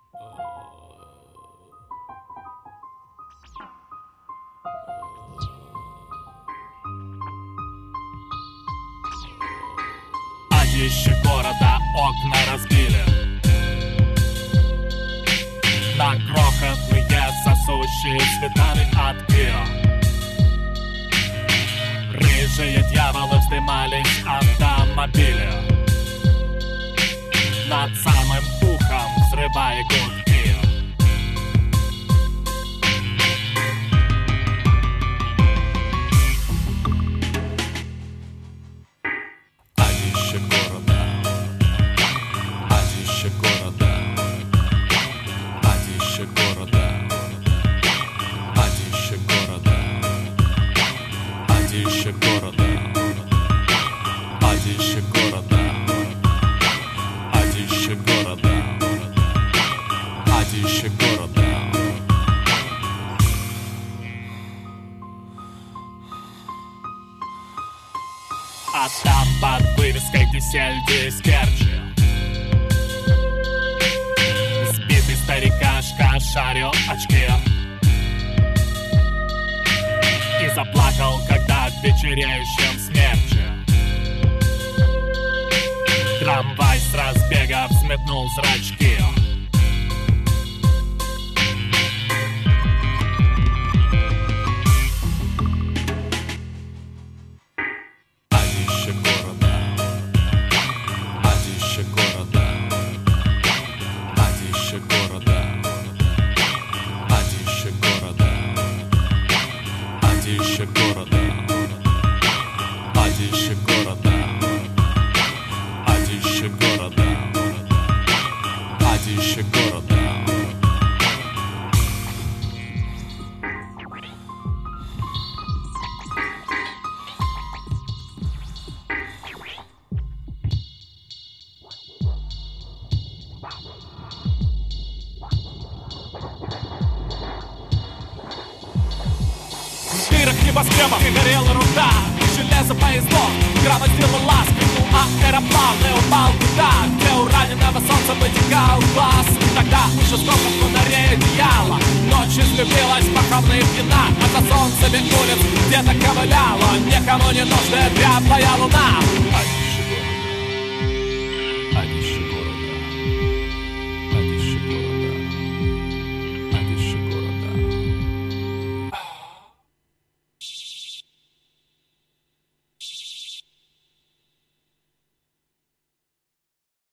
Адище города окна разбили на крохотные сосущие цветами от пива. Рыжие дьяволы вздымались автомобили над самым ухом, взрывая гудки. Адище города, адище города, адище города, адище города, адище города, адище города, адище города, адище города. А там под вывеской, где сельди Керчи, сбитый старикашка шарил очки и заплакал, когда в вечереющем смерче трамвай с разбега взметнул зрачки. Адище города, адище города, адище города, адище города, адище города, адище города, адище города, адище города. В дырах небоскребов и горела руда, железо поездов, грамота сделала, скрипнул аэроплан и упал туда, где у раненого солнца вытекал глаз. Тогда уже сколько фонарей одеяло, ночь излюбилась похабные пьяна, а за солнцами улиц где-то ковыляла никому не нужная дряблая луна.